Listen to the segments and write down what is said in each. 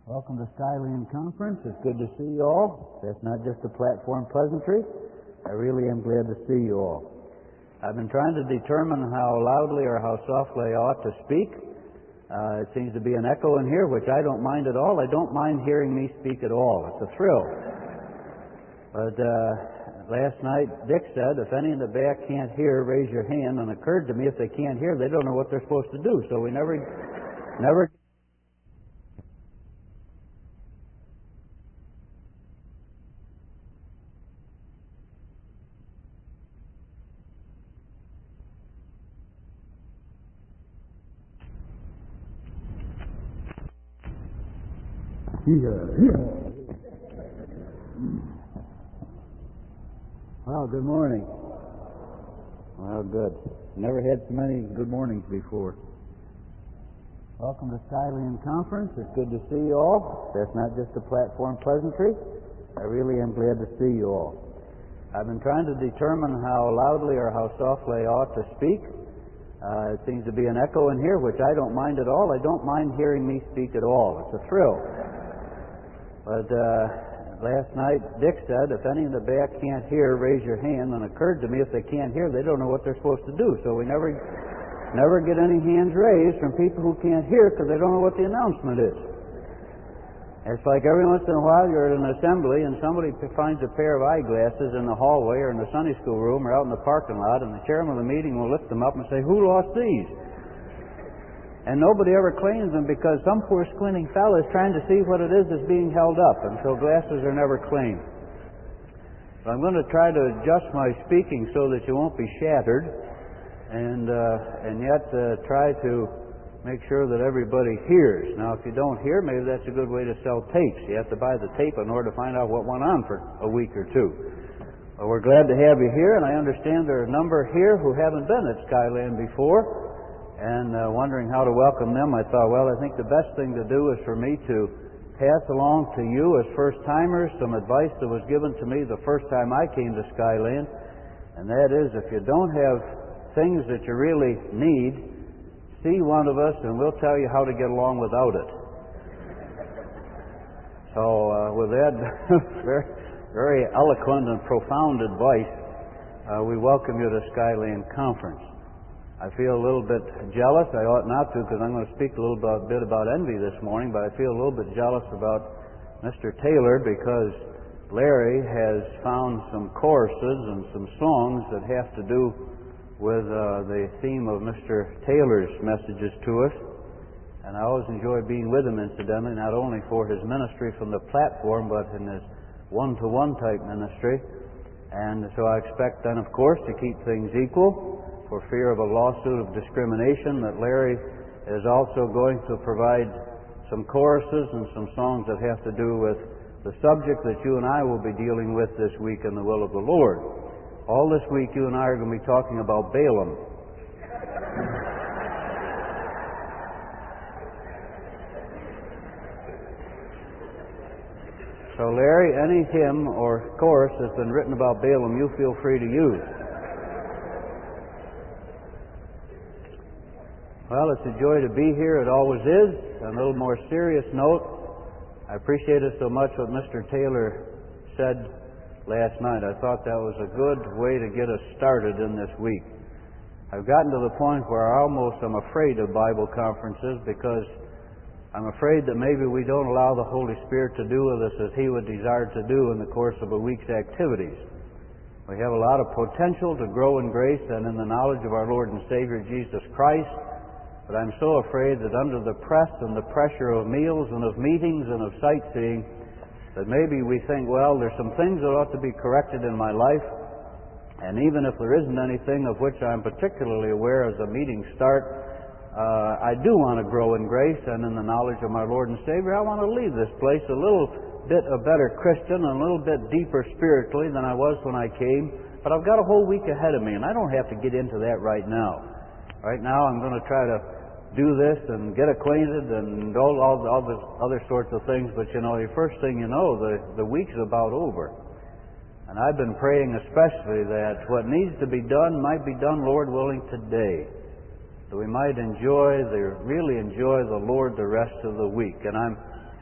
Welcome to Skyland Conference. It's good to see you all. That's not just a platform pleasantry. I really am glad to see you all. I've been trying to determine how loudly or how softly I ought to speak. It seems to be an echo in here, which I don't mind at all. I don't mind hearing me speak at all. It's a thrill. But last night, Dick said, if any in the back can't hear, raise your hand. And it occurred to me, if they can't hear, they don't know what they're supposed to do. So we never Well, good morning. Well, good. Never had so many good mornings before. Welcome to Skyland Conference. It's good to see you all. That's not just a platform pleasantry. I really am glad to see you all. I've been trying to determine how loudly or how softly I ought to speak. It seems to be an echo in here, which I don't mind at all. I don't mind hearing me speak at all. It's a thrill. But last night, Dick said, if any in the back can't hear, raise your hand. And it occurred to me, if they can't hear, they don't know what they're supposed to do. So we never get any hands raised from people who can't hear because they don't know what the announcement is. It's like every once in a while you're at an assembly and somebody finds a pair of eyeglasses in the hallway or in the Sunday school room or out in the parking lot, and the chairman of the meeting will lift them up and say, who lost these? And nobody ever claims them because some poor squinting fellow is trying to see what it is that's being held up, and so glasses are never claimed. But I'm going to try to adjust my speaking so that you won't be shattered, and yet try to make sure that everybody hears. Now, if you don't hear, maybe that's a good way to sell tapes. You have to buy the tape in order to find out what went on for a week or two. Well, we're glad to have you here, and I understand there are a number here who haven't been at Skyland before. And wondering how to welcome them, I thought, well, I think the best thing to do is for me to pass along to you as first-timers some advice that was given to me the first time I came to Skyland, and that is, if you don't have things that you really need, see one of us and we'll tell you how to get along without it. So with that very, very eloquent and profound advice, we welcome you to Skyland Conference. I feel a little bit jealous. I ought not to because I'm going to speak a little bit about envy this morning, but I feel a little bit jealous about Mr. Taylor because Larry has found some choruses and some songs that have to do with the theme of Mr. Taylor's messages to us. And I always enjoy being with him, incidentally, not only for his ministry from the platform, but in his one-to-one type ministry. And so I expect then, of course, to keep things equal, for fear of a lawsuit of discrimination, that Larry is also going to provide some choruses and some songs that have to do with the subject that you and I will be dealing with this week in the will of the Lord. All this week you and I are going to be talking about Balaam. So Larry, any hymn or chorus that's been written about Balaam, you feel free to use. Well, it's a joy to be here. It always is. On a little more serious note, I appreciated so much what Mr. Taylor said last night. I thought that was a good way to get us started in this week. I've gotten to the point where I almost am afraid of Bible conferences because I'm afraid that maybe we don't allow the Holy Spirit to do with us as He would desire to do in the course of a week's activities. We have a lot of potential to grow in grace and in the knowledge of our Lord and Savior Jesus Christ. But I'm so afraid that under the press and the pressure of meals and of meetings and of sightseeing, that maybe we think, well, there's some things that ought to be corrected in my life, and even if there isn't anything of which I'm particularly aware as the meetings start, I do want to grow in grace and in the knowledge of my Lord and Savior. I want to leave this place a little bit a better Christian and a little bit deeper spiritually than I was when I came, but I've got a whole week ahead of me, and I don't have to get into that right now. Right now I'm going to try to do this and get acquainted and all the other sorts of things, but the first thing you know, the week's about over. And I've been praying especially that what needs to be done might be done, Lord willing, today. that we might really enjoy the Lord the rest of the week. And I'm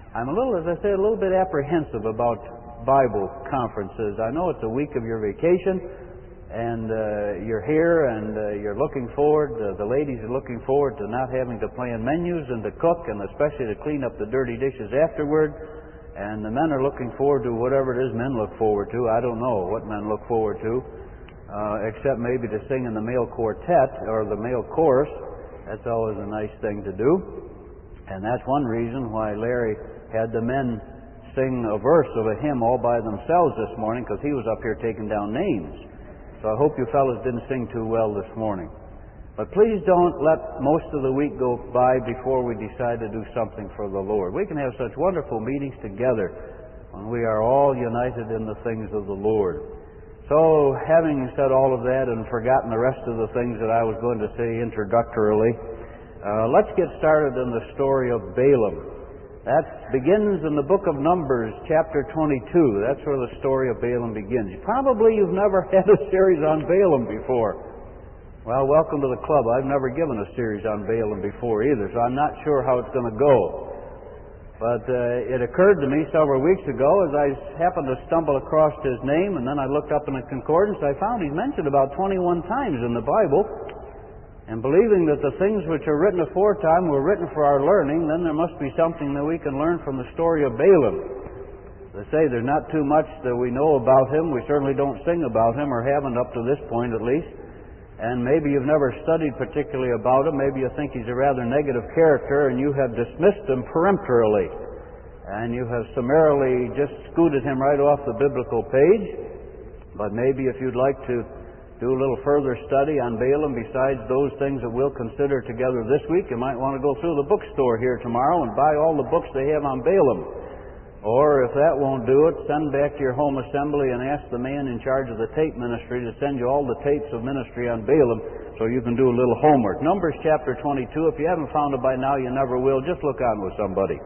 I'm a little bit apprehensive about Bible conferences. I know it's a week of your vacation, and you're here, and you're looking forward, the ladies are looking forward to not having to plan menus and to cook, and especially to clean up the dirty dishes afterward. And the men are looking forward to whatever it is men look forward to. I don't know what men look forward to, except maybe to sing in the male quartet or the male chorus. That's always a nice thing to do. And that's one reason why Larry had the men sing a verse of a hymn all by themselves this morning, because he was up here taking down names. So I hope you fellas didn't sing too well this morning. But please don't let most of the week go by before we decide to do something for the Lord. We can have such wonderful meetings together when we are all united in the things of the Lord. So, having said all of that and forgotten the rest of the things that I was going to say introductorily, let's get started in the story of Balaam. That begins in the book of Numbers, chapter 22. That's where the story of Balaam begins. Probably you've never had a series on Balaam before. Well, welcome to the club. I've never given a series on Balaam before either, so I'm not sure how it's going to go. But it occurred to me several weeks ago as I happened to stumble across his name, and then I looked up in the concordance. I found he's mentioned about 21 times in the Bible. And believing that the things which are written aforetime were written for our learning, then there must be something that we can learn from the story of Balaam. As I say, there's not too much that we know about him. We certainly don't sing about him, or haven't up to this point at least. And maybe you've never studied particularly about him. Maybe you think he's a rather negative character, and you have dismissed him peremptorily. And you have summarily just scooted him right off the biblical page. But maybe if you'd like to do a little further study on Balaam besides those things that we'll consider together this week, you might want to go through the bookstore here tomorrow and buy all the books they have on Balaam. Or if that won't do it, send back to your home assembly and ask the man in charge of the tape ministry to send you all the tapes of ministry on Balaam so you can do a little homework. Numbers chapter 22. If you haven't found it by now, you never will. Just look on with somebody.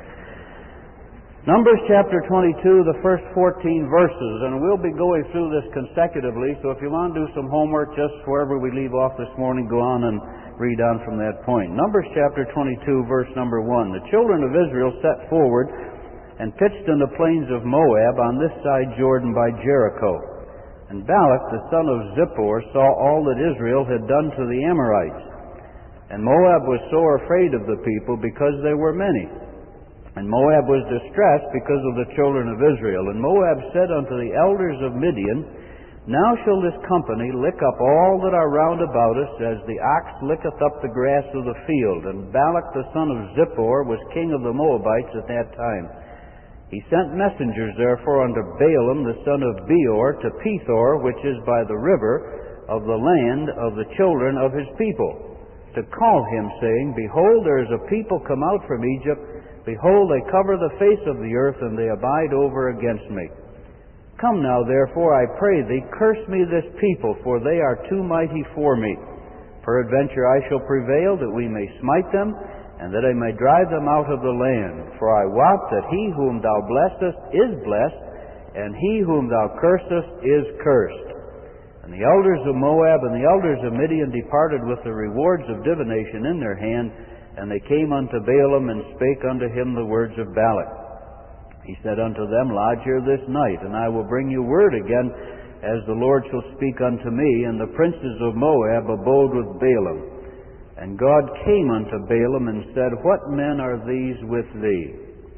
Numbers chapter 22, the first 14 verses, and we'll be going through this consecutively, so if you want to do some homework, just wherever we leave off this morning, go on and read on from that point. Numbers chapter 22, verse number 1. The children of Israel set forward and pitched in the plains of Moab on this side Jordan by Jericho. And Balak, the son of Zippor, saw all that Israel had done to the Amorites. And Moab was sore afraid of the people because they were many. And Moab was distressed because of the children of Israel. And Moab said unto the elders of Midian, Now shall this company lick up all that are round about us, as the ox licketh up the grass of the field. And Balak the son of Zippor was king of the Moabites at that time. He sent messengers therefore unto Balaam the son of Beor to Pethor, which is by the river of the land of the children of his people, to call him, saying, Behold, there is a people come out from Egypt. Behold, they cover the face of the earth, and they abide over against me. Come now, therefore, I pray thee, curse me this people, for they are too mighty for me. Peradventure I shall prevail, that we may smite them, and that I may drive them out of the land. For I wot that he whom thou blessest is blessed, and he whom thou cursest is cursed. And the elders of Moab and the elders of Midian departed with the rewards of divination in their hand, and they came unto Balaam, and spake unto him the words of Balak. He said unto them, Lodge here this night, and I will bring you word again, as the Lord shall speak unto me. And the princes of Moab abode with Balaam. And God came unto Balaam, and said, What men are these with thee?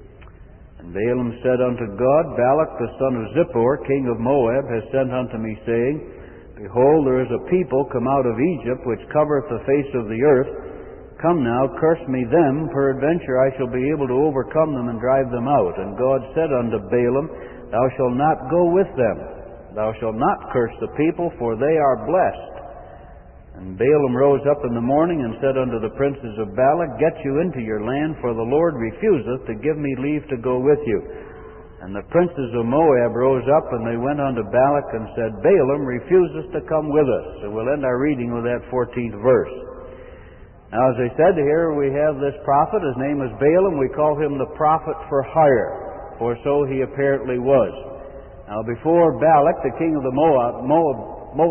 And Balaam said unto God, Balak the son of Zippor, king of Moab, has sent unto me, saying, Behold, there is a people come out of Egypt, which covereth the face of the earth. Come now, curse me them, peradventure I shall be able to overcome them and drive them out. And God said unto Balaam, Thou shalt not go with them. Thou shalt not curse the people, for they are blessed. And Balaam rose up in the morning and said unto the princes of Balak, Get you into your land, for the Lord refuseth to give me leave to go with you. And the princes of Moab rose up, and they went unto Balak and said, Balaam refuses to come with us. So we'll end our reading with that 14th verse. Now, as I said, here we have this prophet. His name is Balaam. We call him the prophet for hire, for so he apparently was. Now, before Balak, the king of the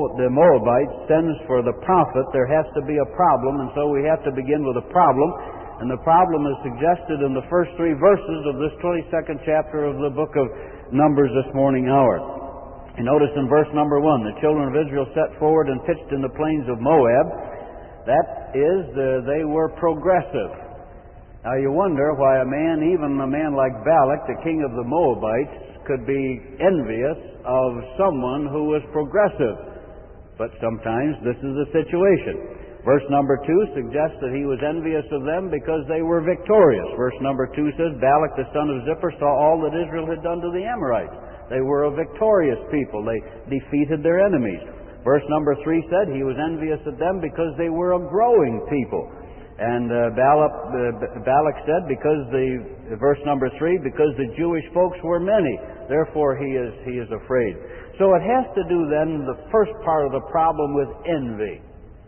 Moabites, sends for the prophet, there has to be a problem, and so we have to begin with a problem And the problem is suggested in the first 3 verses of this 22nd chapter of the book of Numbers this morning hour. You notice in verse number 1, the children of Israel set forward and pitched in the plains of Moab. That is, they were progressive. Now you wonder why even a man like Balak, the king of the Moabites, could be envious of someone who was progressive. But sometimes this is the situation. Verse number 2 suggests that he was envious of them because they were victorious. Verse number 2 says, Balak the son of Zippor saw all that Israel had done to the Amorites. They were a victorious people. They defeated their enemies. Verse number 3 said he was envious of them because they were a growing people. And Balak said, verse number 3, because the Jewish folks were many, therefore he is afraid. So it has to do then, the first part of the problem, with envy.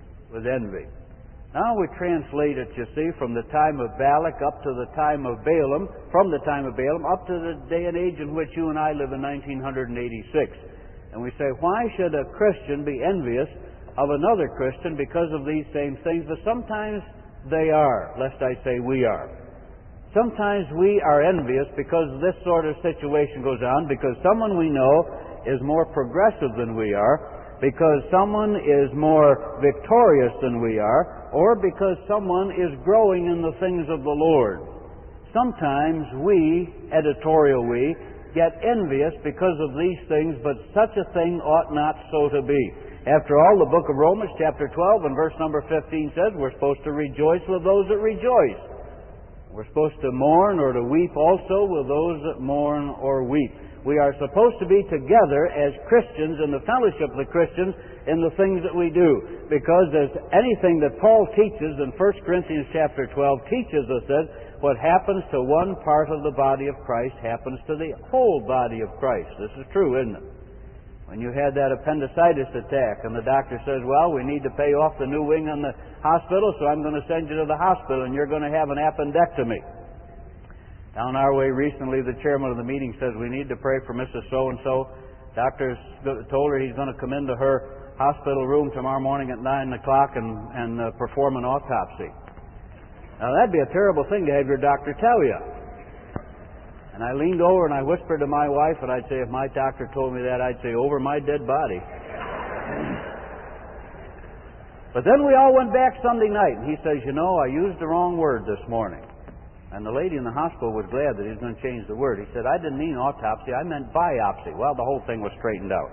Now we translate it, you see, from the time of Balak up to the time of Balaam, from the time of Balaam up to the day and age in which you and I live in 1986. And we say, why should a Christian be envious of another Christian because of these same things? But sometimes they are, lest I say we are. Sometimes we are envious because this sort of situation goes on, because someone we know is more progressive than we are, because someone is more victorious than we are, or because someone is growing in the things of the Lord. Sometimes we, editorial we, get envious because of these things, but such a thing ought not so to be. After all, the book of Romans, chapter 12 and verse number 15 says we're supposed to rejoice with those that rejoice. We're supposed to mourn or to weep also with those that mourn or weep. We are supposed to be together as Christians in the fellowship of the Christians in the things that we do. Because there's anything that Paul teaches in 1 Corinthians chapter 12 teaches us that what happens to one part of the body of Christ happens to the whole body of Christ. This is true, isn't it? When you had that appendicitis attack and the doctor says, well, we need to pay off the new wing on the hospital, so I'm going to send you to the hospital and you're going to have an appendectomy. Down our way recently, the chairman of the meeting says we need to pray for Mrs. So-and-so. Doctor's told her he's going to come into her hospital room tomorrow morning at 9 o'clock and perform an autopsy. Now that'd be a terrible thing to have your doctor tell you. And I leaned over and I whispered to my wife, and I'd say, if my doctor told me that, I'd say, over my dead body. But then we all went back Sunday night, and he says, you know, I used the wrong word this morning. And the lady in the hospital was glad that he was going to change the word. He said, I didn't mean autopsy, I meant biopsy. Well, the whole thing was straightened out.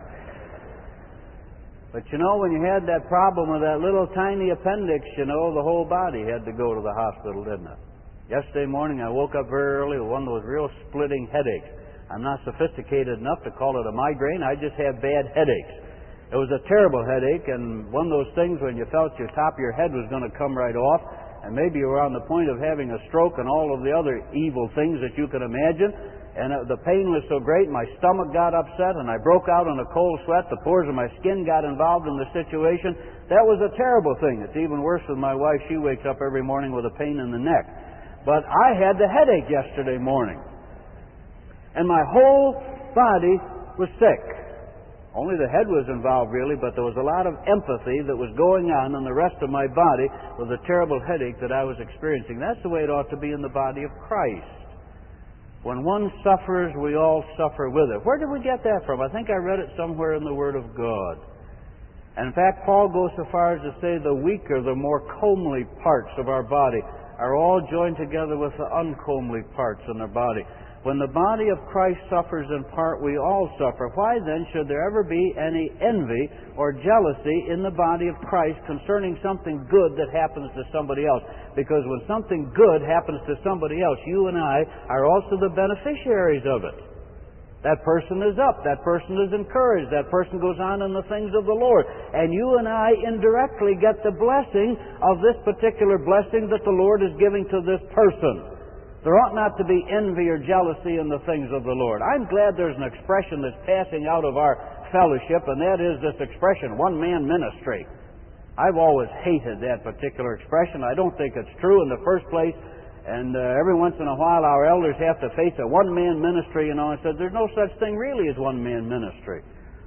But you know, when you had that problem with that little tiny appendix, you know, the whole body had to go to the hospital, didn't it? Yesterday morning I woke up very early with one of those real splitting headaches. I'm not sophisticated enough to call it a migraine, I just have bad headaches. It was a terrible headache, and one of those things when you felt your top of your head was going to come right off, and maybe you were on the point of having a stroke and all of the other evil things that you can imagine. And the pain was so great, my stomach got upset, and I broke out in a cold sweat. The pores of my skin got involved in the situation. That was a terrible thing. It's even worse with my wife. She wakes up every morning with a pain in the neck. But I had the headache yesterday morning. And my whole body was sick. Only the head was involved, really, but there was a lot of empathy that was going on in the rest of my body with the terrible headache that I was experiencing. That's the way it ought to be in the body of Christ. When one suffers, we all suffer with it. Where did we get that from? I think I read it somewhere in the Word of God. And in fact, Paul goes so far as to say the weaker, the more comely parts of our body are all joined together with the uncomely parts in our body. When the body of Christ suffers in part, we all suffer. Why then should there ever be any envy or jealousy in the body of Christ concerning something good that happens to somebody else? Because when something good happens to somebody else, you and I are also the beneficiaries of it. That person is up. That person is encouraged. That person goes on in the things of the Lord. And you and I indirectly get the blessing of this particular blessing that the Lord is giving to this person. There ought not to be envy or jealousy in the things of the Lord. I'm glad there's an expression that's passing out of our fellowship, and that is this expression, one-man ministry. I've always hated that particular expression. I don't think it's true in the first place, and every once in a while our elders have to face a one-man ministry, and I said, there's no such thing really as one-man ministry.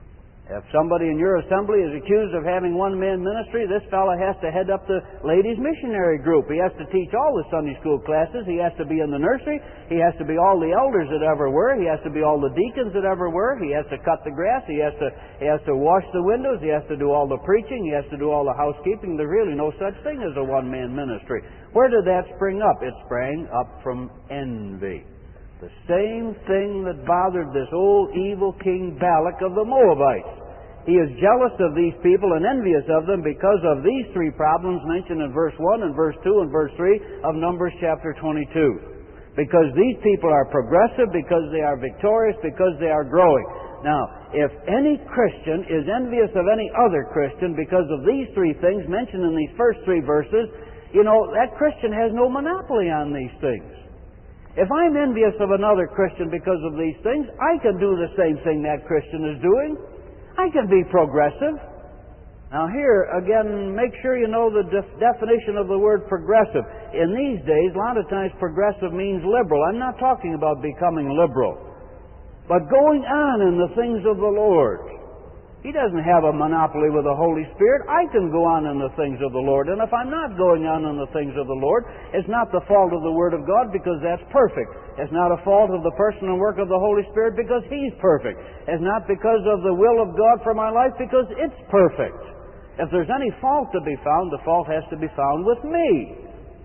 If somebody in your assembly is accused of having one-man ministry, this fellow has to head up the ladies' missionary group. He has to teach all the Sunday school classes. He has to be in the nursery. He has to be all the elders that ever were. He has to be all the deacons that ever were. He has to cut the grass. He has to wash the windows. He has to do all the preaching. He has to do all the housekeeping. There's really no such thing as a one-man ministry. Where did that spring up? It sprang up from envy. The same thing that bothered this old evil King Balak of the Moabites. He is jealous of these people and envious of them because of these three problems mentioned in verse 1 and verse 2 and verse 3 of Numbers chapter 22. Because these people are progressive, because they are victorious, because they are growing. Now, if any Christian is envious of any other Christian because of these three things mentioned in these first three verses, you know, that Christian has no monopoly on these things. If I'm envious of another Christian because of these things, I can do the same thing that Christian is doing. I can be progressive. Now here, again, make sure you know the definition of the word progressive. In these days, a lot of times progressive means liberal. I'm not talking about becoming liberal, but going on in the things of the Lord. He doesn't have a monopoly with the Holy Spirit. I can go on in the things of the Lord. And if I'm not going on in the things of the Lord, it's not the fault of the Word of God because that's perfect. It's not a fault of the person and work of the Holy Spirit because He's perfect. It's not because of the will of God for my life because it's perfect. If there's any fault to be found, the fault has to be found with me.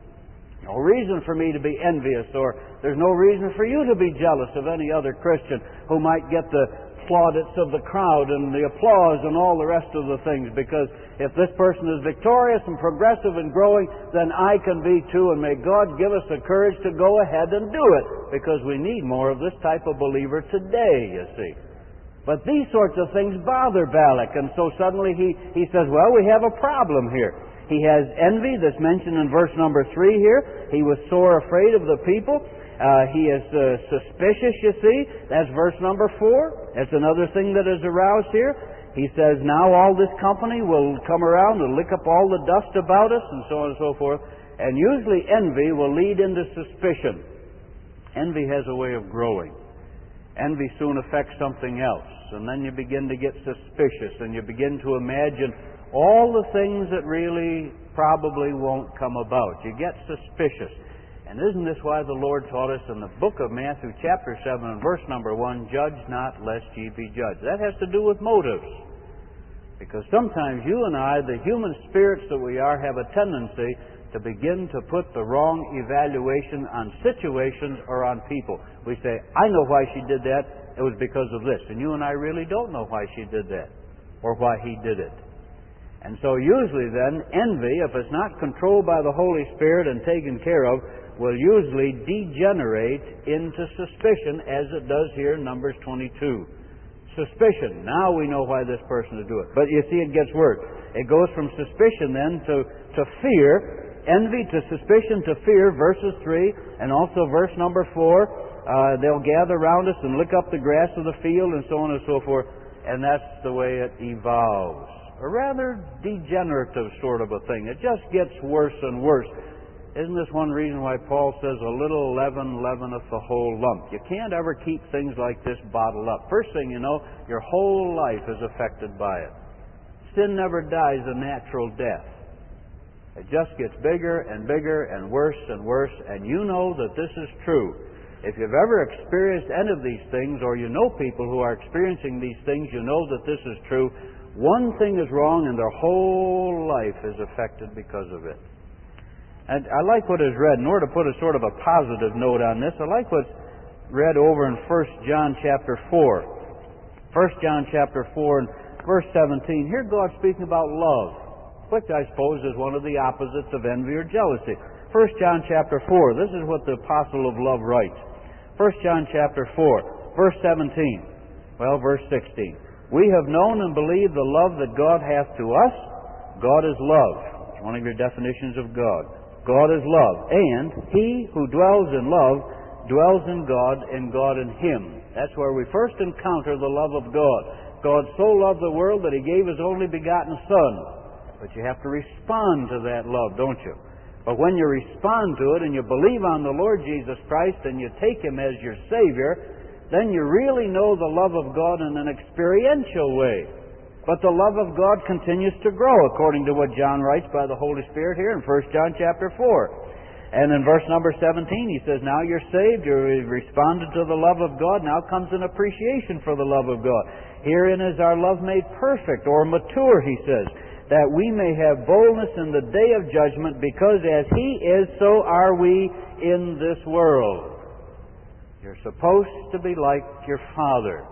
No reason for me to be envious, or there's no reason for you to be jealous of any other Christian who might get the plaudits of the crowd and the applause and all the rest of the things, because if this person is victorious and progressive and growing, then I can be too, and may God give us the courage to go ahead and do it, because we need more of this type of believer today, you see. But these sorts of things bother Balak, and so suddenly he says, well, we have a problem here. He has envy, that's mentioned in verse number 3 here. He was sore afraid of the people. He is suspicious, you see. That's verse number 4. That's another thing that is aroused here. He says, now all this company will come around and lick up all the dust about us, and so on and so forth. And usually envy will lead into suspicion. Envy has a way of growing. Envy soon affects something else. And then you begin to get suspicious, and you begin to imagine all the things that really probably won't come about. You get suspicious. And isn't this why the Lord taught us in the book of Matthew chapter 7 and verse number 1, judge not lest ye be judged. That has to do with motives. Because sometimes you and I, the human spirits that we are, have a tendency to begin to put the wrong evaluation on situations or on people. We say, I know why she did that. It was because of this. And you and I really don't know why she did that or why he did it. And so usually then, envy, if it's not controlled by the Holy Spirit and taken care of, will usually degenerate into suspicion, as it does here in Numbers 22. Suspicion. Now we know why this person is doing it. But you see, it gets worse. It goes from suspicion then to fear, envy to suspicion to fear, verses 3, and also verse number 4. They'll gather around us and lick up the grass of the field and so on and so forth. And that's the way it evolves. A rather degenerative sort of a thing. It just gets worse and worse. Isn't this one reason why Paul says a little leaven leaveneth the whole lump? You can't ever keep things like this bottled up. First thing you know, your whole life is affected by it. Sin never dies a natural death. It just gets bigger and bigger and worse, and you know that this is true. If you've ever experienced any of these things, or you know people who are experiencing these things, you know that this is true. One thing is wrong and their whole life is affected because of it. And I like what is read. In order to put a sort of a positive note on this, I like what's read over in 1 John chapter 4. 1 John chapter 4 and verse 17. Here God speaking about love, which I suppose is one of the opposites of envy or jealousy. 1 John chapter 4. This is what the apostle of love writes. 1 John chapter 4, verse 17. Well, verse 16. We have known and believed the love that God hath to us. God is love. It's one of your definitions of God. God is love. And he who dwells in love dwells in God, and God in him. That's where we first encounter the love of God. God so loved the world that he gave his only begotten Son. But you have to respond to that love, don't you? But when you respond to it and you believe on the Lord Jesus Christ and you take him as your Savior, then you really know the love of God in an experiential way. But the love of God continues to grow, according to what John writes by the Holy Spirit here in 1 John chapter 4. And in verse number 17, he says, now you're saved, you've responded to the love of God, now comes an appreciation for the love of God. Herein is our love made perfect, or mature, he says, that we may have boldness in the day of judgment, because as He is, so are we in this world. You're supposed to be like your Father.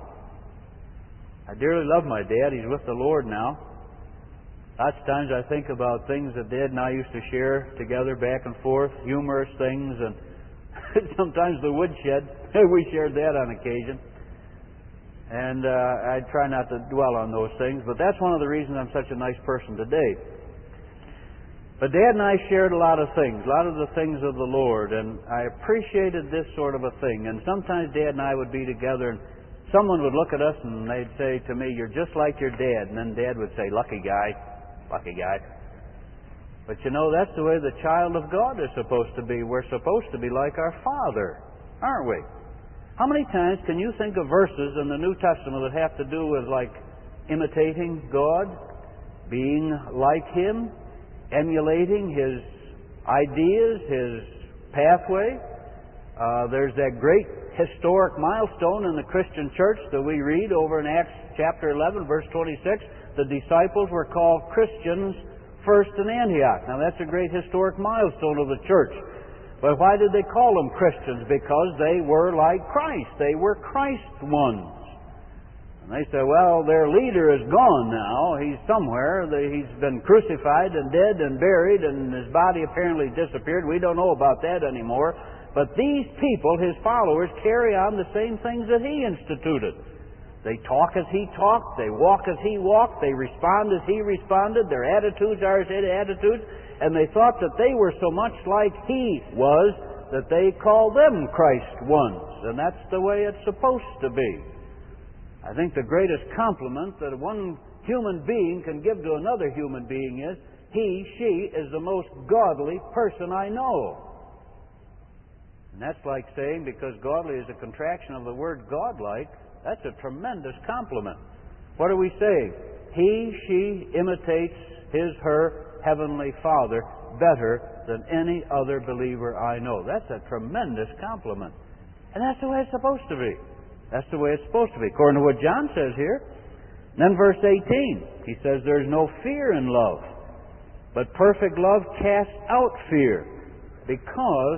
I dearly love my dad. He's with the Lord now. Lots of times I think about things that Dad and I used to share together back and forth, humorous things, and sometimes the woodshed. We shared that on occasion. And I try not to dwell on those things, but that's one of the reasons I'm such a nice person today. But Dad and I shared a lot of things, a lot of the things of the Lord, and I appreciated this sort of a thing. And sometimes Dad and I would be together, and someone would look at us and they'd say to me, you're just like your dad. And then Dad would say, lucky guy, lucky guy. But you know, that's the way the child of God is supposed to be. We're supposed to be like our Father, aren't we? How many times can you think of verses in the New Testament that have to do with like imitating God, being like Him, emulating His ideas, His pathway? There's that great historic milestone in the Christian church that we read over in Acts chapter 11, verse 26. The disciples were called Christians first in Antioch. Now that's a great historic milestone of the church. But why did they call them Christians? Because they were like Christ. They were Christ's ones. And they say, well, their leader is gone now. He's somewhere. He's been crucified and dead and buried, and his body apparently disappeared. We don't know about that anymore. But these people, his followers, carry on the same things that he instituted. They talk as he talked. They walk as he walked. They respond as he responded. Their attitudes are his attitudes. And they thought that they were so much like he was that they called them Christ ones. And that's the way it's supposed to be. I think the greatest compliment that one human being can give to another human being is, she is the most godly person I know. And that's like saying, because godly is a contraction of the word godlike, that's a tremendous compliment. What are we saying? She imitates her Heavenly Father better than any other believer I know. That's a tremendous compliment. And that's the way it's supposed to be. That's the way it's supposed to be, according to what John says here. And then verse 18, he says, there's no fear in love, but perfect love casts out fear, because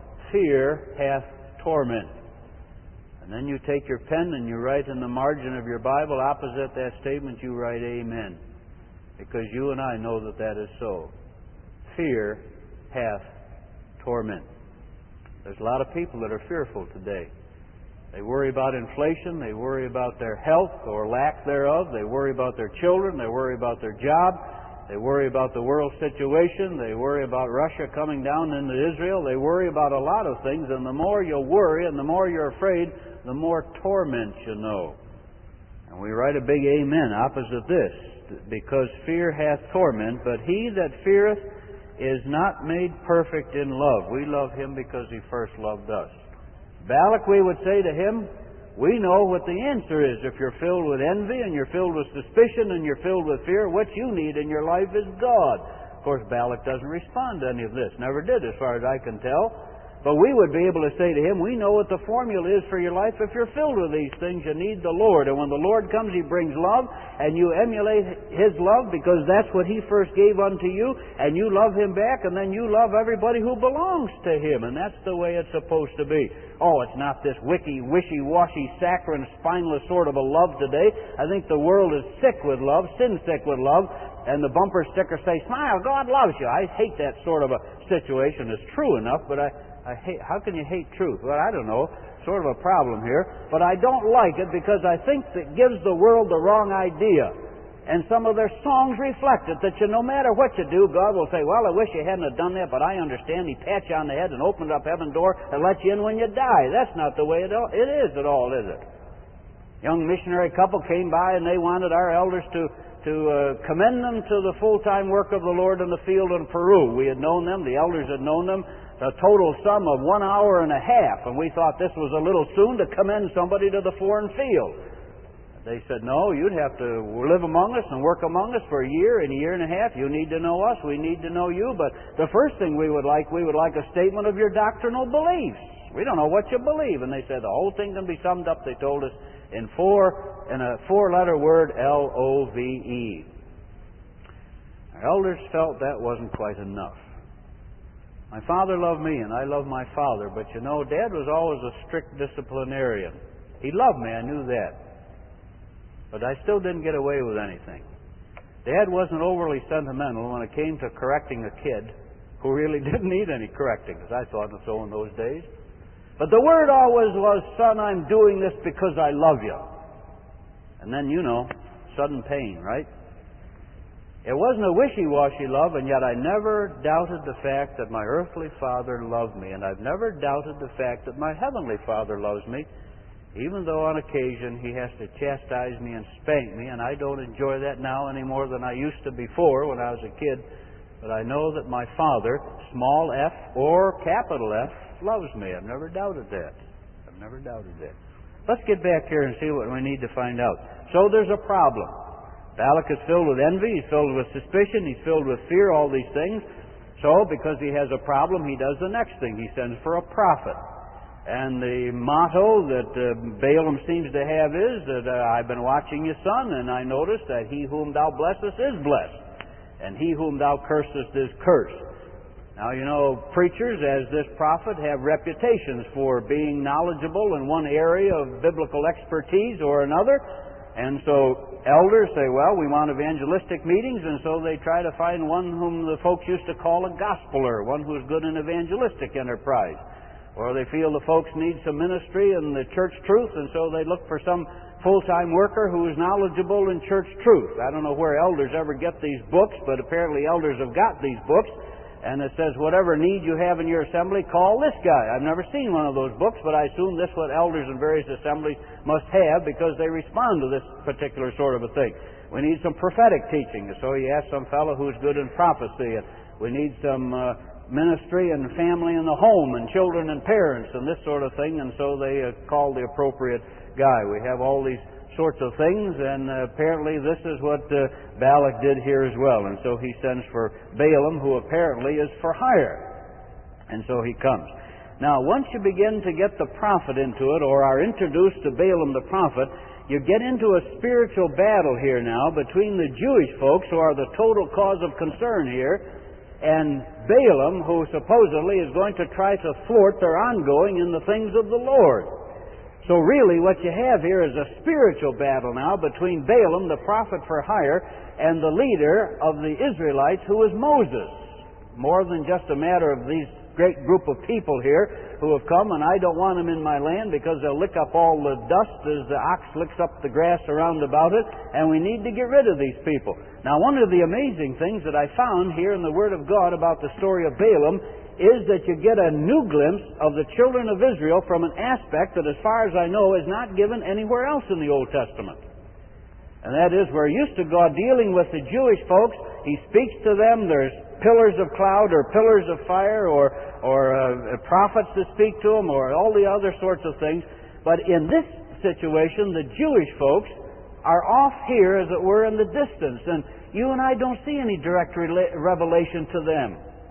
fear hath torment. And then you take your pen and you write in the margin of your Bible, opposite that statement, you write Amen. Because you and I know that that is so. Fear hath torment. There's a lot of people that are fearful today. They worry about inflation. They worry about their health or lack thereof. They worry about their children. They worry about their job. They worry about the world situation. They worry about Russia coming down into Israel. They worry about a lot of things. And the more you worry and the more you're afraid, the more torment you know. And we write a big amen opposite this. Because fear hath torment, but he that feareth is not made perfect in love. We love him because he first loved us. Balak, we would say to him, we know what the answer is. If you're filled with envy and you're filled with suspicion and you're filled with fear, what you need in your life is God. Of course, Balak doesn't respond to any of this. Never did, as far as I can tell. But we would be able to say to him, we know what the formula is for your life. If you're filled with these things, you need the Lord. And when the Lord comes, He brings love, and you emulate His love because that's what He first gave unto you, and you love Him back, and then you love everybody who belongs to Him. And that's the way it's supposed to be. Oh, it's not this wishy-washy, saccharine, spineless sort of a love today. I think the world is sick with love, sin-sick with love, and the bumper stickers say, smile, God loves you. I hate that sort of a situation. It's true enough, but I hate, how can you hate truth? Well, I don't know. Sort of a problem here. But I don't like it because I think it gives the world the wrong idea. And some of their songs reflect it, that no matter what you do, God will say, well, I wish you hadn't have done that, but I understand. He pats you on the head and opened up heaven's door and let you in when you die. That's not the way it is at all, is it? Young missionary couple came by and they wanted our elders to commend them to the full-time work of the Lord in the field in Peru. We had known them. The elders had known them. A total sum of 1 hour and a half. And we thought this was a little soon to commend somebody to the foreign field. They said, no, you'd have to live among us and work among us for a year and a half. You need to know us. We need to know you. But the first thing we would like a statement of your doctrinal beliefs. We don't know what you believe. And they said the whole thing can be summed up, they told us, in a four-letter word, L-O-V-E. Our elders felt that wasn't quite enough. My father loved me and I loved my father, but you know, Dad was always a strict disciplinarian. He loved me, I knew that. But I still didn't get away with anything. Dad wasn't overly sentimental when it came to correcting a kid who really didn't need any correcting, as I thought so in those days. But the word always was, son, I'm doing this because I love you. And then, you know, sudden pain, right? It wasn't a wishy-washy love, and yet I never doubted the fact that my earthly father loved me, and I've never doubted the fact that my heavenly father loves me, even though on occasion he has to chastise me and spank me, and I don't enjoy that now any more than I used to before when I was a kid. But I know that my Father, small f or capital F, loves me. I've never doubted that. I've never doubted that. Let's get back here and see what we need to find out. So there's a problem. Balak is filled with envy, he's filled with suspicion, he's filled with fear, all these things. So, because he has a problem, he does the next thing. He sends for a prophet. And the motto that Balaam seems to have is that I've been watching you, son, and I noticed that he whom thou blessest is blessed, and he whom thou cursest is cursed. Now, you know, preachers, as this prophet, have reputations for being knowledgeable in one area of biblical expertise or another. And so elders say, well, we want evangelistic meetings, and so they try to find one whom the folks used to call a gospeler, one who's good in evangelistic enterprise. Or they feel the folks need some ministry in the church truth, and so they look for some full-time worker who is knowledgeable in church truth. I don't know where elders ever get these books, but apparently elders have got these books. And it says, whatever need you have in your assembly, call this guy. I've never seen one of those books, but I assume this is what elders in various assemblies must have because they respond to this particular sort of a thing. We need some prophetic teaching, so you ask some fellow who's good in prophecy. And we need some ministry and family in the home and children and parents and this sort of thing, and so they call the appropriate guy. We have all these sorts of things, and apparently this is what Balak did here as well. And so he sends for Balaam, who apparently is for hire. And so he comes. Now, once you begin to get the prophet into it, or are introduced to Balaam the prophet, you get into a spiritual battle here now between the Jewish folks, who are the total cause of concern here, and Balaam, who supposedly is going to try to thwart their ongoing in the things of the Lord. So really what you have here is a spiritual battle now between Balaam, the prophet for hire, and the leader of the Israelites, who is Moses. More than just a matter of these great group of people here who have come, and I don't want them in my land because they'll lick up all the dust as the ox licks up the grass around about it, and we need to get rid of these people. Now, one of the amazing things that I found here in the Word of God about the story of Balaam is that you get a new glimpse of the children of Israel from an aspect that, as far as I know, is not given anywhere else in the Old Testament. And that is, we're used to God dealing with the Jewish folks. He speaks to them. There's pillars of cloud or pillars of fire or prophets that speak to them or all the other sorts of things. But in this situation, the Jewish folks are off here, as it were, in the distance. And you and I don't see any direct revelation to them.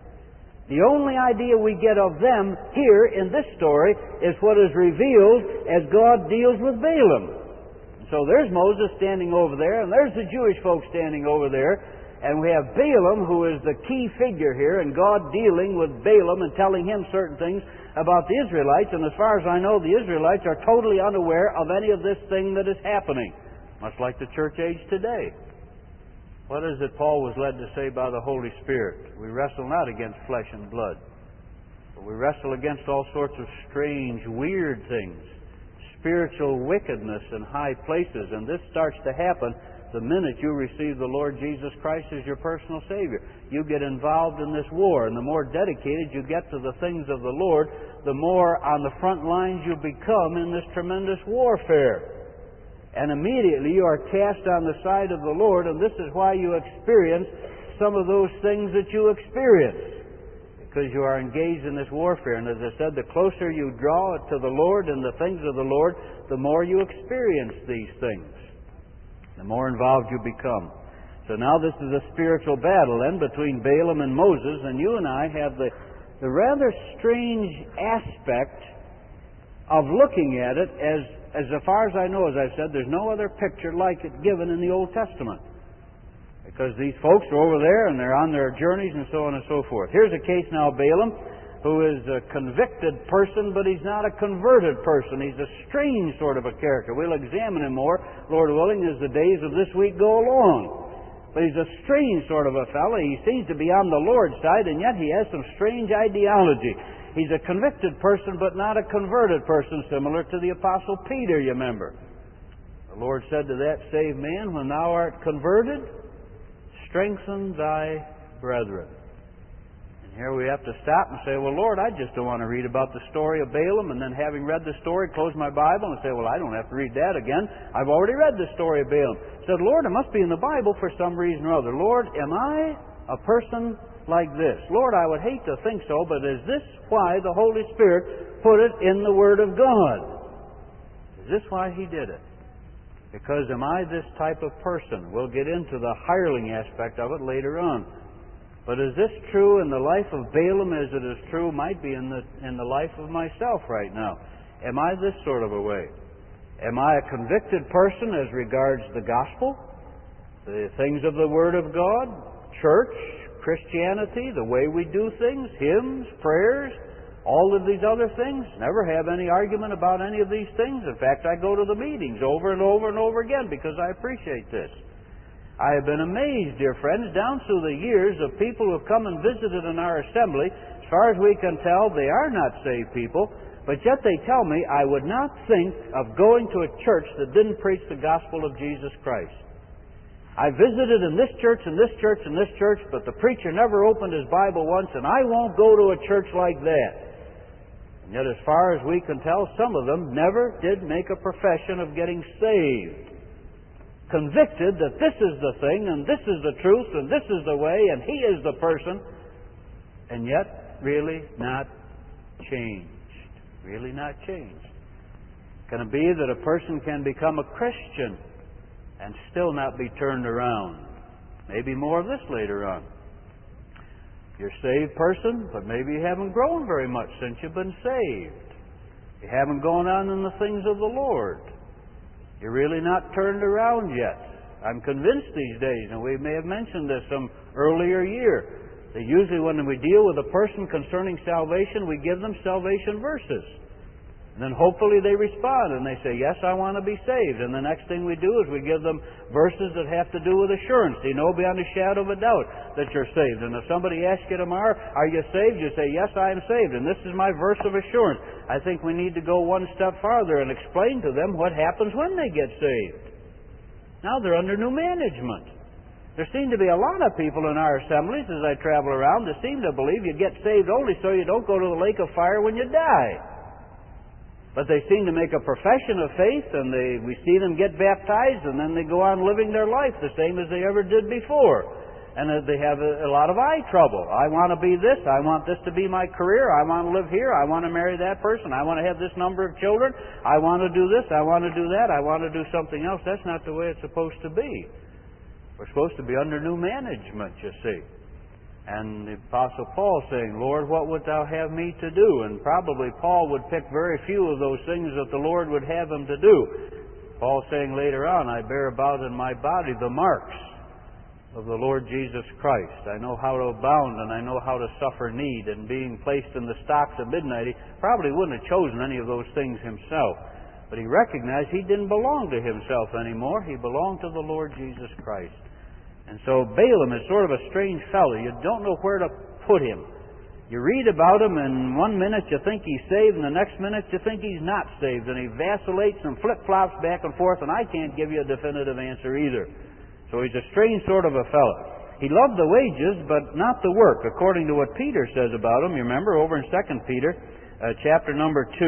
The only idea we get of them here in this story is what is revealed as God deals with Balaam. So there's Moses standing over there, and there's the Jewish folks standing over there, and we have Balaam, who is the key figure here, and God dealing with Balaam and telling him certain things about the Israelites. And as far as I know, the Israelites are totally unaware of any of this thing that is happening, much like the church age today. What is it Paul was led to say by the Holy Spirit? We wrestle not against flesh and blood, but we wrestle against all sorts of strange, weird things, spiritual wickedness in high places. And this starts to happen the minute you receive the Lord Jesus Christ as your personal Savior. You get involved in this war, and the more dedicated you get to the things of the Lord, the more on the front lines you become in this tremendous warfare. And immediately you are cast on the side of the Lord, and this is why you experience some of those things that you experience, because you are engaged in this warfare. And as I said, the closer you draw to the Lord and the things of the Lord, the more you experience these things. the more involved you become. So now this is a spiritual battle then between Balaam and Moses, and you and I have the rather strange aspect of looking at it as far as I know, as I've said, there's no other picture like it given in the Old Testament. Because these folks are over there and they're on their journeys and so on and so forth. Here's a case now of Balaam, who is a convicted person, but he's not a converted person. He's a strange sort of a character. We'll examine him more, Lord willing, as the days of this week go along. But he's a strange sort of a fellow. He seems to be on the Lord's side, and yet he has some strange ideology. He's a convicted person, but not a converted person, similar to the Apostle Peter, you remember. The Lord said to that saved man, when thou art converted, strengthen thy brethren. And here we have to stop and say, well, Lord, I just don't want to read about the story of Balaam, and then having read the story, close my Bible and say, well, I don't have to read that again. I've already read the story of Balaam. I said, Lord, it must be in the Bible for some reason or other. Lord, am I a person like this? Lord, I would hate to think so, but is this why the Holy Spirit put it in the Word of God? Is this why He did it? Because am I this type of person? We'll get into the hireling aspect of it later on. But is this true in the life of Balaam as it is true, might be in the life of myself right now? Am I this sort of a way? Am I a convicted person as regards the gospel, the things of the Word of God, church, Christianity, the way we do things, hymns, prayers, all of these other things? Never have any argument about any of these things. In fact, I go to the meetings over and over and over again because I appreciate this. I have been amazed, dear friends, down through the years of people who have come and visited in our assembly. As far as we can tell, they are not saved people, but yet they tell me, I would not think of going to a church that didn't preach the gospel of Jesus Christ. I visited in this church and this church and this church, but the preacher never opened his Bible once, and I won't go to a church like that. And yet, as far as we can tell, some of them never did make a profession of getting saved. Convicted that this is the thing, and this is the truth, and this is the way, and He is the person, and yet really not changed. Really not changed. Can it be that a person can become a Christian and still not be turned around? Maybe more of this later on. You're a saved person, but maybe you haven't grown very much since you've been saved. You haven't gone on in the things of the Lord. You're really not turned around yet. I'm convinced these days, and we may have mentioned this some earlier year, that usually when we deal with a person concerning salvation, we give them salvation verses. And then hopefully they respond and they say, yes, I want to be saved. And the next thing we do is we give them verses that have to do with assurance. You know beyond a shadow of a doubt that you're saved. And if somebody asks you tomorrow, are you saved? You say, yes, I am saved. And this is my verse of assurance. I think we need to go one step farther and explain to them what happens when they get saved. Now they're under new management. There seem to be a lot of people in our assemblies as I travel around that seem to believe you get saved only so you don't go to the lake of fire when you die. But they seem to make a profession of faith, and we see them get baptized, and then they go on living their life the same as they ever did before. And they have a lot of eye trouble. I want to be this. I want this to be my career. I want to live here. I want to marry that person. I want to have this number of children. I want to do this. I want to do that. I want to do something else. That's not the way it's supposed to be. We're supposed to be under new management, you see. And the Apostle Paul saying, Lord, what would thou have me to do? And probably Paul would pick very few of those things that the Lord would have him to do. Paul saying later on, I bear about in my body the marks of the Lord Jesus Christ. I know how to abound and I know how to suffer need. And being placed in the stocks at midnight, he probably wouldn't have chosen any of those things himself. But he recognized he didn't belong to himself anymore. He belonged to the Lord Jesus Christ. And so Balaam is sort of a strange fellow. You don't know where to put him. You read about him, and one minute you think he's saved, and the next minute you think he's not saved. And he vacillates and flip-flops back and forth, and I can't give you a definitive answer either. So he's a strange sort of a fellow. He loved the wages, but not the work, according to what Peter says about him. You remember over in 2 Peter, chapter number 2.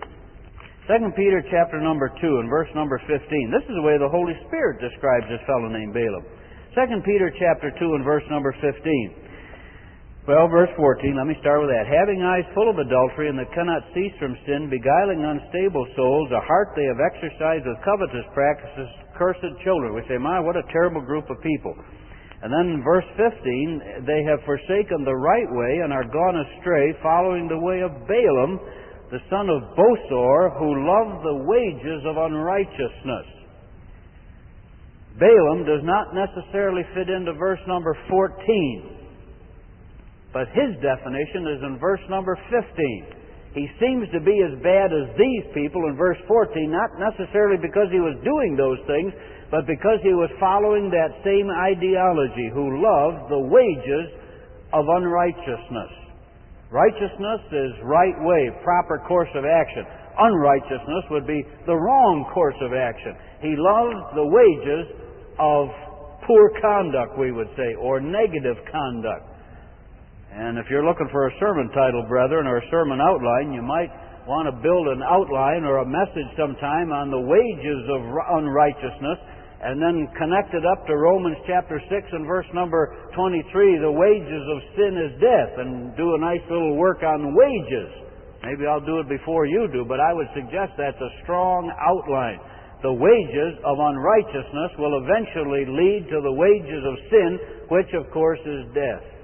2 Peter, chapter number 2, and verse number 15. This is the way the Holy Spirit describes this fellow named Balaam. 2 Peter chapter 2 and verse number 15. Well, verse 14, let me start with that. Having eyes full of adultery, and that cannot cease from sin, beguiling unstable souls, a heart they have exercised with covetous practices, cursed children. We say, my, what a terrible group of people. And then in verse 15, they have forsaken the right way and are gone astray, following the way of Balaam, the son of Bosor, who loved the wages of unrighteousness. Balaam does not necessarily fit into verse number 14. But his definition is in verse number 15. He seems to be as bad as these people in verse 14, not necessarily because he was doing those things, but because he was following that same ideology, who loved the wages of unrighteousness. Righteousness is right way, proper course of action. Unrighteousness would be the wrong course of action. He loved the wages of poor conduct, we would say, or negative conduct. And if you're looking for a sermon title, brethren, or a sermon outline, you might want to build an outline or a message sometime on the wages of unrighteousness, and then connect it up to Romans chapter 6 and verse number 23, the wages of sin is death, and do a nice little work on wages. Maybe I'll do it before you do, but I would suggest that's a strong outline. The wages of unrighteousness will eventually lead to the wages of sin, which of course is death.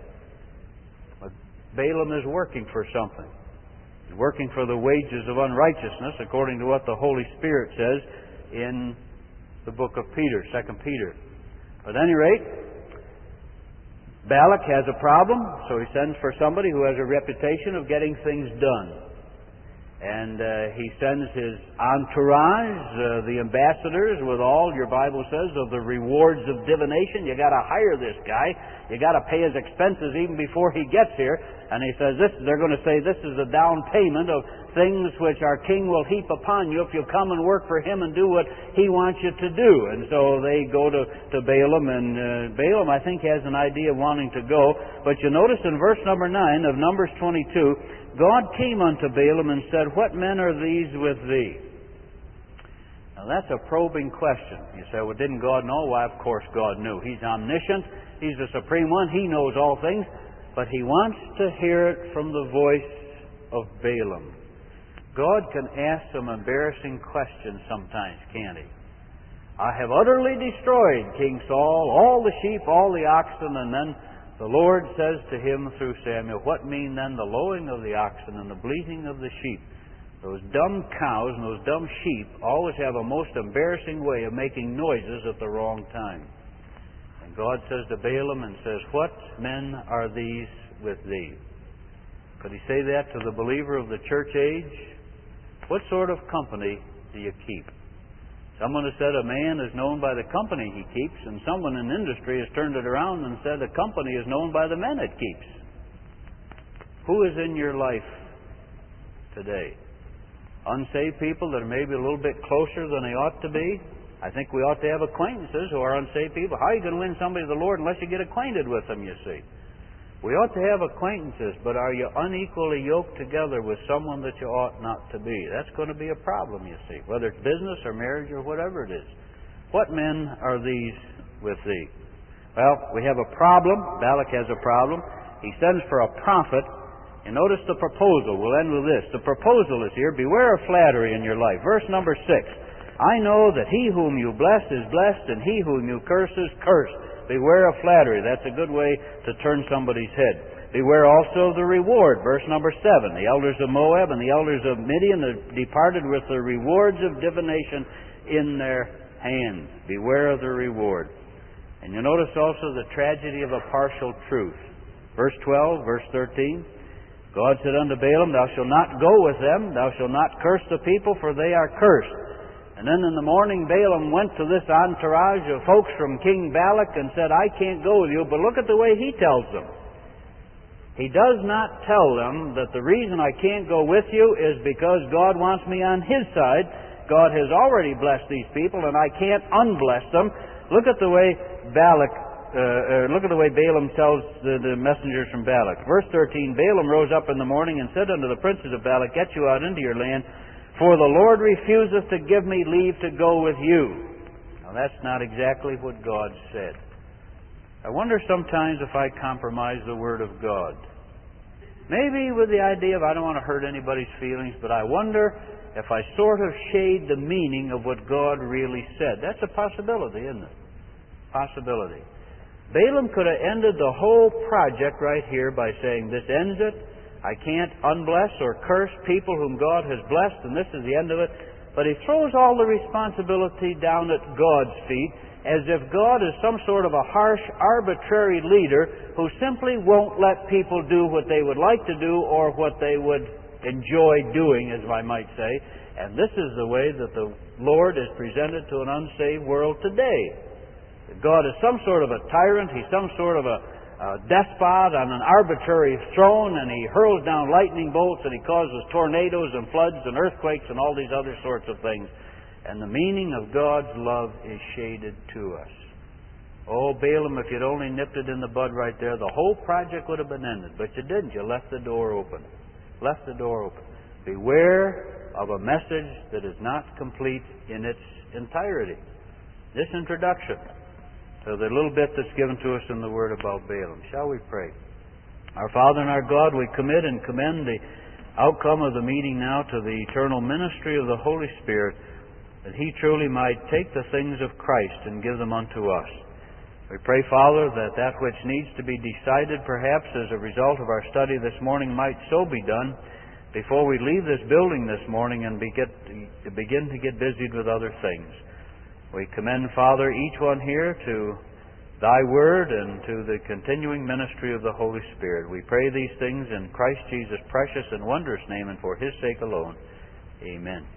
Balaam is working for something. He's working for the wages of unrighteousness, according to what the Holy Spirit says in the book of Peter, 2 Peter. At any rate, Balak has a problem, so he sends for somebody who has a reputation of getting things done. And he sends his entourage, the ambassadors, with all, your Bible says, of the rewards of divination. You got to hire this guy. You got to pay his expenses even before he gets here. And he says, they're going to say, this is a down payment of things which our king will heap upon you if you'll come and work for him and do what he wants you to do. And so they go to Balaam, and Balaam, I think, has an idea of wanting to go. But you notice in verse number 9 of Numbers 22, God came unto Balaam and said, what men are these with thee? Now that's a probing question. You say, well, didn't God know? Why, of course God knew. He's omniscient. He's the supreme one. He knows all things. But he wants to hear it from the voice of Balaam. God can ask some embarrassing questions sometimes, can't he? I have utterly destroyed King Saul, all the sheep, all the oxen, and then the Lord says to him through Samuel, what mean then the lowing of the oxen and the bleating of the sheep? Those dumb cows and those dumb sheep always have a most embarrassing way of making noises at the wrong time. And God says to Balaam and says, what men are these with thee? Could he say that to the believer of the church age? What sort of company do you keep? Someone has said a man is known by the company he keeps, and someone in industry has turned it around and said a company is known by the men it keeps. Who is in your life today? Unsaved people that are maybe a little bit closer than they ought to be? I think we ought to have acquaintances who are unsaved people. How are you going to win somebody to the Lord unless you get acquainted with them, you see? We ought to have acquaintances, but are you unequally yoked together with someone that you ought not to be? That's going to be a problem, you see, whether it's business or marriage or whatever it is. What men are these with thee? Well, we have a problem. Balak has a problem. He sends for a prophet. And notice the proposal. We'll end with this. The proposal is here. Beware of flattery in your life. Verse number 6. I know that he whom you bless is blessed, and he whom you curse is cursed. Beware of flattery. That's a good way to turn somebody's head. Beware also of the reward. Verse number 7. The elders of Moab and the elders of Midian departed with the rewards of divination in their hands. Beware of the reward. And you notice also the tragedy of a partial truth. Verse 12, verse 13. God said unto Balaam, thou shalt not go with them, thou shalt not curse the people, for they are cursed. And then in the morning, Balaam went to this entourage of folks from King Balak and said, I can't go with you, but look at the way he tells them. He does not tell them that the reason I can't go with you is because God wants me on his side. God has already blessed these people, and I can't unbless them. Look at the way Balaam tells the messengers from Balak. Verse 13, Balaam rose up in the morning and said unto the princes of Balak, get you out into your land, for the Lord refuseth to give me leave to go with you. Now that's not exactly what God said. I wonder sometimes if I compromise the Word of God. Maybe with the idea of I don't want to hurt anybody's feelings, but I wonder if I sort of shade the meaning of what God really said. That's a possibility, isn't it? Possibility. Balaam could have ended the whole project right here by saying, this ends it. I can't unbless or curse people whom God has blessed, and this is the end of it. But he throws all the responsibility down at God's feet, as if God is some sort of a harsh, arbitrary leader who simply won't let people do what they would like to do or what they would enjoy doing, as I might say. And this is the way that the Lord is presented to an unsaved world today. God is some sort of a tyrant. He's some sort of a despot on an arbitrary throne, and he hurls down lightning bolts, and he causes tornadoes and floods and earthquakes and all these other sorts of things. And the meaning of God's love is shaded to us. Oh, Balaam, if you'd only nipped it in the bud right there, the whole project would have been ended. But you didn't. You left the door open. Left the door open. Beware of a message that is not complete in its entirety. This introduction to the little bit that's given to us in the Word about Balaam. Shall we pray? Our Father and our God, we commit and commend the outcome of the meeting now to the eternal ministry of the Holy Spirit, that He truly might take the things of Christ and give them unto us. We pray, Father, that that which needs to be decided perhaps as a result of our study this morning might so be done before we leave this building this morning and begin to get busied with other things. We commend, Father, each one here to Thy Word and to the continuing ministry of the Holy Spirit. We pray these things in Christ Jesus' precious and wondrous name and for His sake alone. Amen.